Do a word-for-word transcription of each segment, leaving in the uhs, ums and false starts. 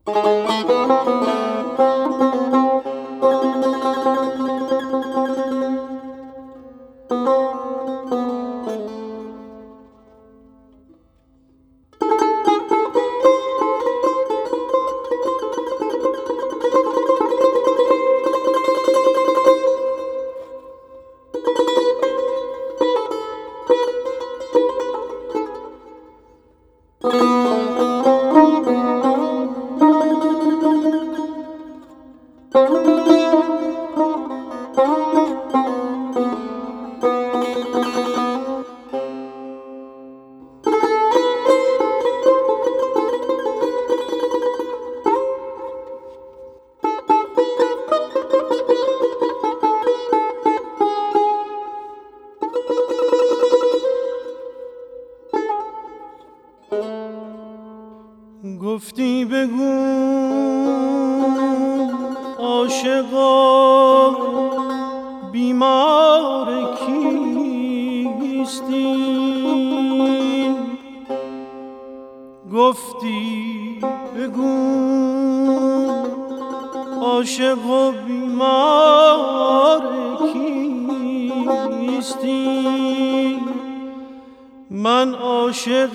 گفتی بگو عاشقا بیمار کیستی، گفتی بگو عاشقا بیمار کیستی، من عاشق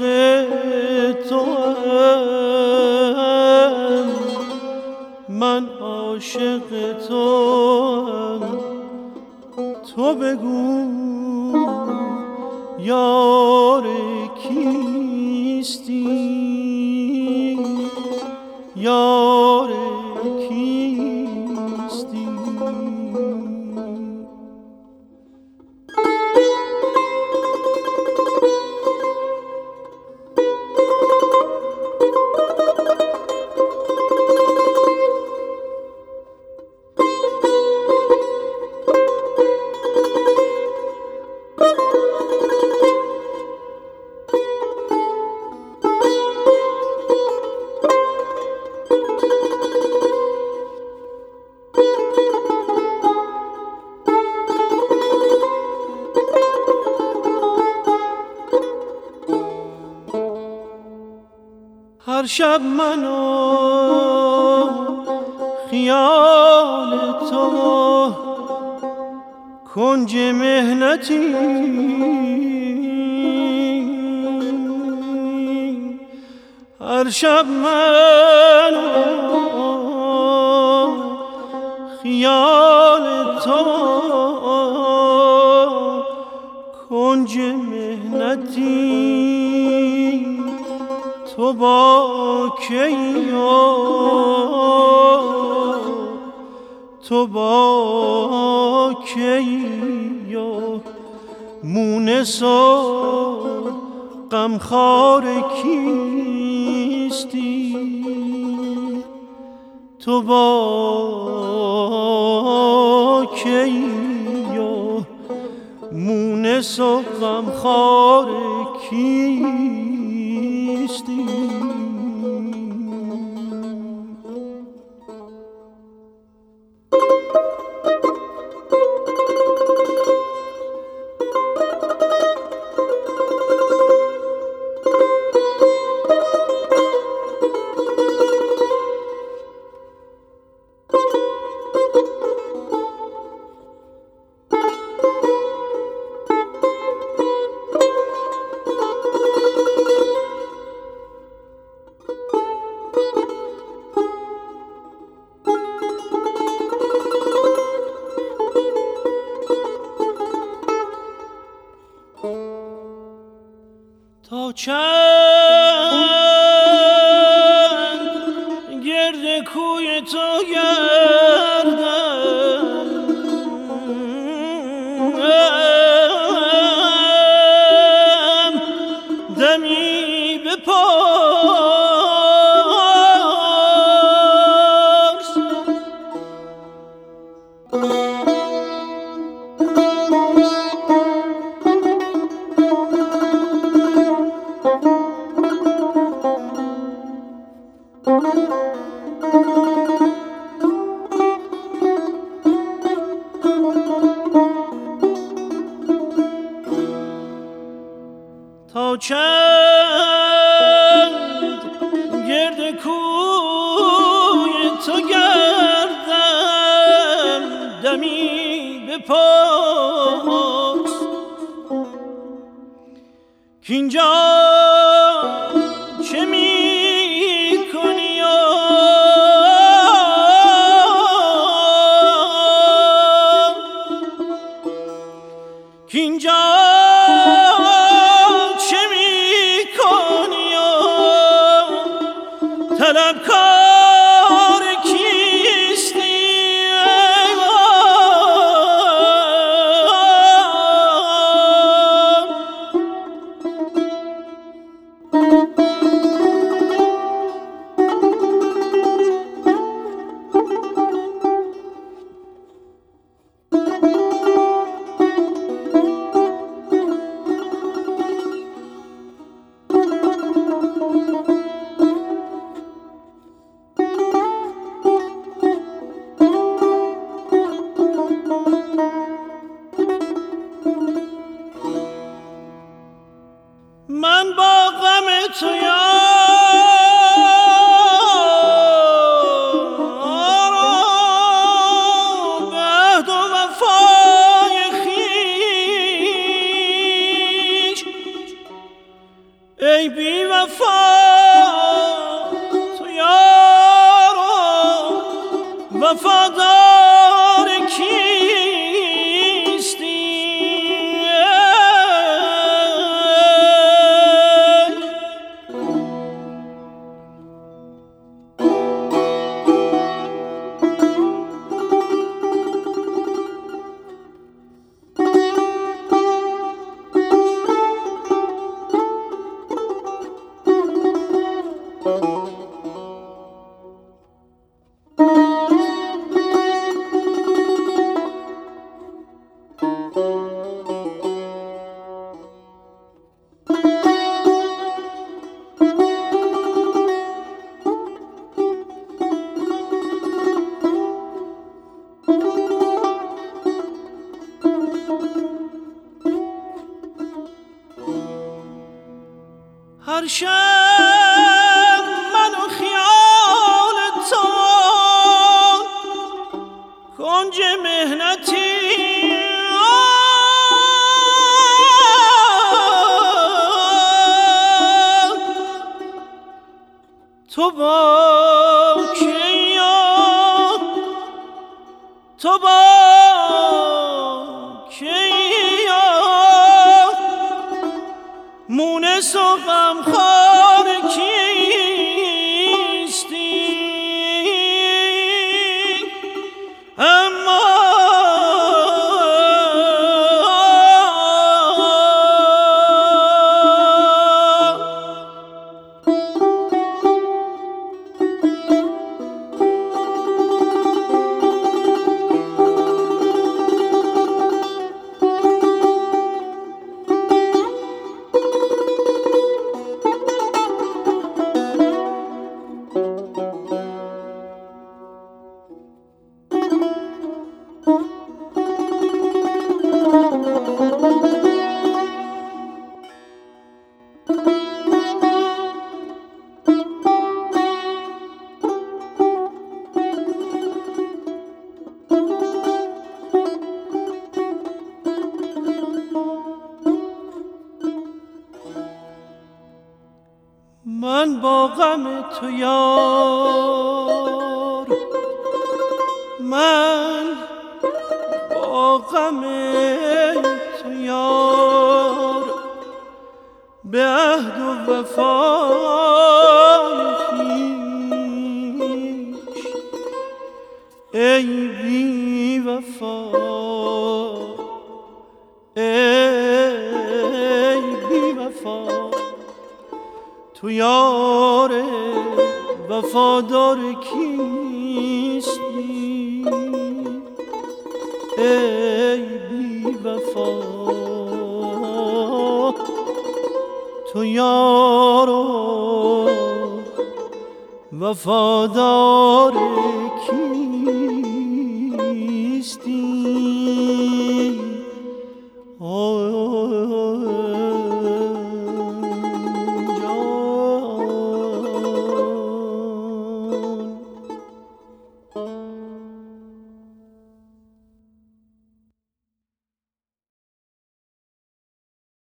توام، من عاشق توام، تو بگو یار کیستی، یار کیستی. هر شب منو خیال تو کنج مهنتی، هر شب منو خیال تو کنج مهنتی، تو با کیو تو با کیو مونس و غمخوار کیستی، تو با کیو مونس و غمخوار کیستی. تا چند گرد کوی تو گردم، دمی بپرس تا چند گرد کوی همی بپرس که اینجا چه می کنی که اینجا چه می کنی طلبکار کیستی من با غم تو یارم به عهد و وفای خویش ای بی وفا تو یارم وفادار کیستی هر شب من و خیال تو کنج مهنتی تو با کیا تو با کیا مونس و غمخوار کیستی اما من با غم تو یار من با غم تو یار به عهد و وفای خویش ای بی وفا ای بی وفا تو یار وفادار کیستی ای بی وفا تو یار وفادار کیستی جان